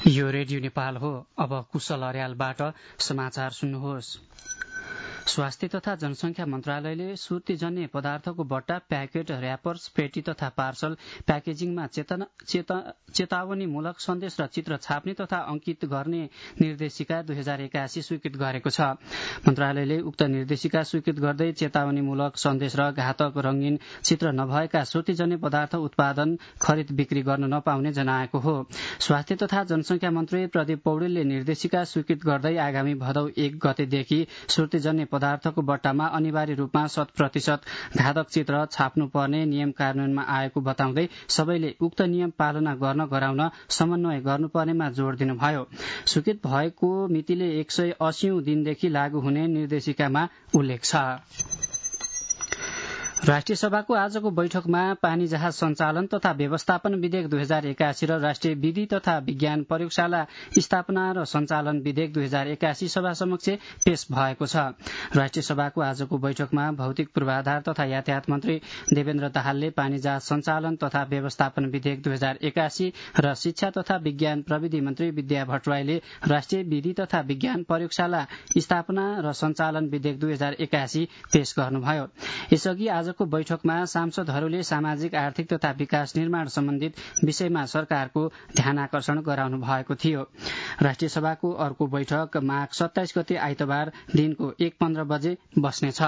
यो रेडियो नेपाल हो। अब कुशल अर्यालबाट समाचार सुन्नुहोस्। स्वास्थ्य तथा जनसंख्या मन्त्रालयले सुर्तीजन्य पदार्थको बट्टा, प्याकेट, र्यापर्स, पेटी तथा पार्सल प्याकेजिङमा चेतावनीमूलक सन्देश र चित्र छाप्ने तथा अंकित गर्ने निर्देशिका 2081 स्वीकृत गरेको छ। मन्त्रालयले उक्त निर्देशिका स्वीकृत गर्दै चेतावनीमूलक सन्देश र घातक रंगीन चित्र नभएका सुर्तीजन्य पदार्थ उत्पादन, खरिद, बिक्री गर्न नपाउने जनाएको हो। स्वास्थ्य तथा जनसंख्या मन्त्री प्रदीप पौडेलले निर्देशिका स्वीकृत गर्दै आगामी भदौ 1 गतेदेखि सुर्तीजन्य पदार्थको बट्टामा अनिवार्य रूपमा 100% घातक चित्र छाप्नुपर्ने नियम कार्यान्वयनमा आएको बताउँदै सबैले उक्त नियम पालना गर्न गराउन समन्वय गर्नुपर्नेमा जोड़ दिनुभयो। स्वीकृत भएको मितिले 180औं दिनदेखि लागू हुने निर्देशिकामा उल्लेख छ। राष्ट्रिय सभाको आजको बैठकमा पानी जहाज सञ्चालन तथा व्यवस्थापन विधेयक 2081 र राष्ट्रिय विधि तथा विज्ञान प्रयोगशाला स्थापना र सञ्चालन विधेयक 2081 सभा समक्ष पेश भएको छ। राष्ट्रिय सभाको आजको बैठकमा भौतिक पूर्वाधार तथा यातायात मन्त्री देवेन्द्र दाहालले पानी जहाज सञ्चालन तथा व्यवस्थापन विधेयक 2081 र शिक्षा तथा विज्ञान प्रविधि मन्त्री विद्या भट्टराईले राष्ट्रिय विधि तथा विज्ञान प्रयोगशाला स्थापना र सञ्चालन विधेयक 2081 पेश गर्नुभयो। यसअघि आजको बैठकमा सांसदहरूले सामाजिक, आर्थिक तथा विकास निर्माण सम्बन्धित विषयमा सरकारको ध्यानाकर्षण गराउनु भएको थियो। राष्ट्रिय सभाको अर्को बैठक माघ 27 गते आइतबार दिनको 1:15 बजे बस्नेछ।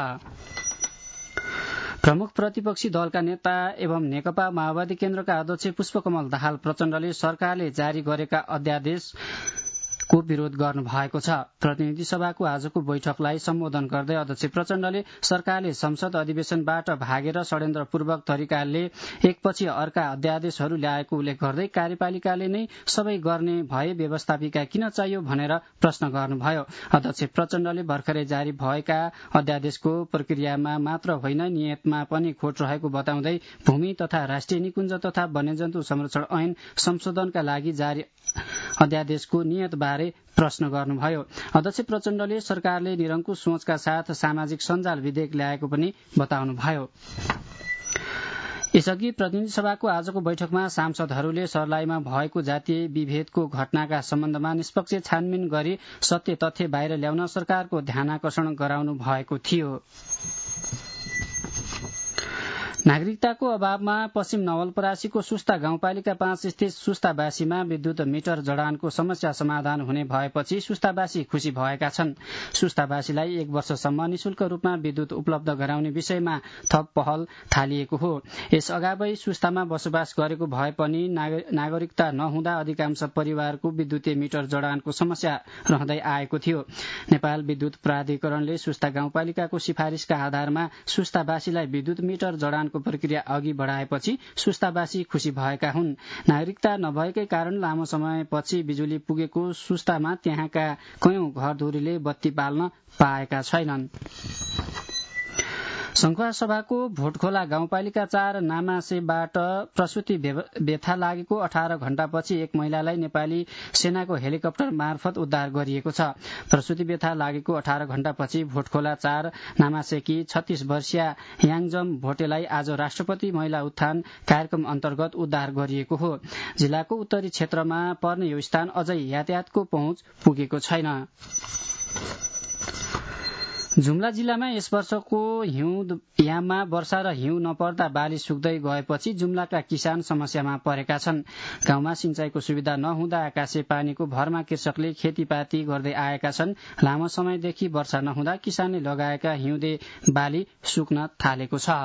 प्रमुख प्रतिपक्षी दलका नेता एवं नेकपा माओवादी केन्द्रका अध्यक्ष पुष्पकमल दाहाल प्रचण्डले सरकारले जारी गरेका अध्यादेश को विरोध गर्नु भएको छ। प्रतिनिधि सभाको आजको बैठकलाई सम्बोधन गर्दै अध्यक्ष प्रचण्डले सरकारले संसद अधिवेशनबाट भागेर षड्यन्त्रपूर्वक तरिकाले एकपछि अर्का अध्यादेशहरू ल्याएको उल्लेख गर्दै कार्यपालिकाले नै सबै गर्ने भए व्यवस्थापिका किन चाहियो भनेर प्रश्न गर्नुभयो। अध्यक्ष प्रचण्डले भर्खरै जारी भएका अध्यादेशको प्रक्रियामा मात्र होइन, नियतमा पनि खोट रहेको बताउँदै भूमि तथा राष्ट्रिय निकुञ्ज तथा वन्यजन्तु संरक्षण ऐन संशोधनका लागि जारी अध्यादेशको नियत बारे प्रश्न गर्नुभयो। अध्यक्ष प्रचण्डले सरकारले निरङ्कुश सोचका साथ सामाजिक सञ्जाल विधेयक ल्याएको पनि बताउनुभयो। यसअघि प्रतिनिधि सभाको आजको बैठकमा सांसदहरूले सर्लाहीमा भएको जातीय विभेदको घटनाका सम्बन्धमा निष्पक्ष छानबिन गरी सत्य तथ्य बाहिर ल्याउन सरकारको ध्यानाकर्षण गराउनु भएको थियो। नागरिकताको अभावमा पश्चिम नवलपरासीको सुस्ता गाउँपालिका 5 स्थित सुस्तावासीमा विद्युत मिटर जडानको समस्या समाधान हुने भएपछि सुस्तावासी खुशी भएका छन्। सुस्तावासीलाई 1 वर्षसम्म निशुल्क रूपमा विद्युत उपलब्ध गराउने विषयमा थप पहल थालिएको हो। यस अगावै सुस्तामा बसोबास गरेको भए पनि नागरिकता नहुँदा अधिकांश परिवारको विद्युतीय मिटर जडानको समस्या रहँदै आएको थियो। नेपाल विद्युत प्राधिकरणले सुस्ता गाउँपालिकाको सिफारिसका आधारमा सुस्तावासीलाई विद्युत मिटर जडान प्रक्रिया अघि बढाएपछि सुस्तावासी खुशी भएका हुन्। नागरिकता नभएकै कारण लामो समयपछि बिजुली पुगेको सुस्तामा त्यहाँका कयौं घरधुरीले बत्ती बाल्न पाएका छैनन्। संखुवासभाको भोटखोला गाउँपालिका 4 नामासेबाट प्रसूति व्यथा लागेको 18 घण्टापछि एक महिलालाई नेपाली सेनाको हेलिकप्टर मार्फत उद्धार गरिएको छ। प्रसूति व्यथा लागेको 18 घण्टापछि भोटखोला 4 नामासेकी 36 वर्षीय याङजम भोटेलाई आज राष्ट्रपति महिला उत्थान कार्यक्रम अन्तर्गत उद्धार गरिएको हो। जिल्लाको उत्तरी क्षेत्रमा पर्ने यो स्थान अझै यातायातको पहुँच पुगेको छैन। जुम्ला जिल्लामा यस वर्षको हिउँयाममा वर्षा र हिउँ नपर्दा बाली सुक्दै गएपछि जुम्लाका किसान समस्यामा परेका छन्। गाउँमा सिंचाईको सुविधा नहुँदा आकाशे पानीको भरमा कृषकले खेतीपाती गर्दै आएका छन्। लामो समयदेखि वर्षा नहुँदा किसानले लगाएका हिउँदे बाली सुक्न थालेको छ।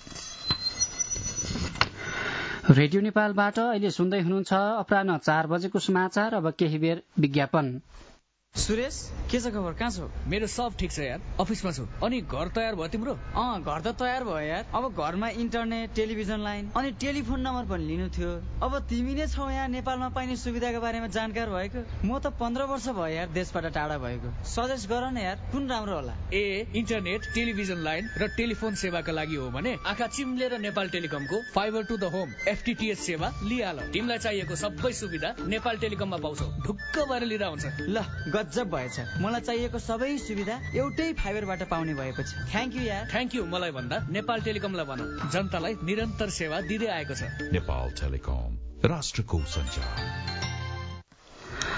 रेडियो नेपालबाट अहिले सुन्दै हुनुहुन्छ अपराह्न 4 बजेको समाचार। अब केही बेर विज्ञापन। सुरेश, के छ खबर? कहाँ छौ? मेरो सब ठिक छ यार, अफिसमा छु। अनि घर तयार भयो तिम्रो? घर त तयार भयो यार। अब घरमा इन्टरनेट, टेलिभिजन लाइन अनि टेलिफोन नम्बर पनि लिनु थियो। अब तिमी नै छौ यहाँ नेपालमा पाइने सुविधाको बारेमा जानकार भएको। म त 15 वर्ष भयो यार देशबाट टाढा भएको। सजेस्ट गर न यार, कुन राम्रो होला? इन्टरनेट, टेलिभिजन लाइन र टेलिफोन सेवाका लागि हो भने आँखा चिम्लेर नेपाल टेलिकमको fibre to the home FTTH सेवा लिहाल। तिमीलाई चाहिएको सबै सुविधा नेपाल टेलिकममा पाउँछौ। ढुक्क भएर लिँदा हुन्छ। ल गजब भएछ। मलाई चाहिएको सबै सुविधा एउटै फाइबरबाट पाउने भएपछि थ्याङ्क यू यार। थ्याङ्क यू मलाई भन्दा नेपाल टेलिकमलाई भन। जनतालाई निरन्तर सेवा दिँदै आएको छ। नेपाल टेलिकम, राष्ट्रको सञ्चार।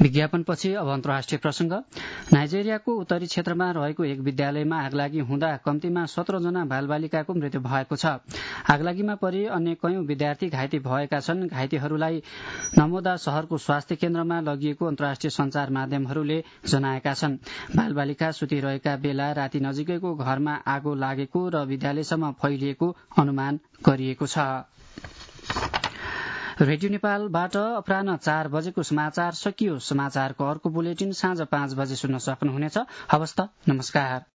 विज्ञापनपछि अब अन्तर्राष्ट्रिय प्रसंग। नाइजेरियाको उत्तरी क्षेत्रमा रहेको एक विद्यालयमा आगलागी हुँदा कम्तीमा 17 जना बालबालिकाको मृत्यु भएको छ। आगलागीमा परि अन्य कयौं विद्यार्थी घाइते भएका छन्। घाइतेहरूलाई नमोदा शहरको स्वास्थ्य केन्द्रमा लगिएको अन्तर्राष्ट्रिय संचार माध्यमहरूले जनाएका छन्। बालबालिका सुतिरहेका बेला राति नजिकैको घरमा आगो लागेको र विद्यालयसम्म फैलिएको अनुमान गरिएको छ। रेडियो नेपालबाट अपराह्न 4 बजेको समाचार सकियो। समाचारको अर्को बुलेटिन साँझ 5 बजे सुन्न सक्नुहुनेछ। हवस् त, नमस्कार।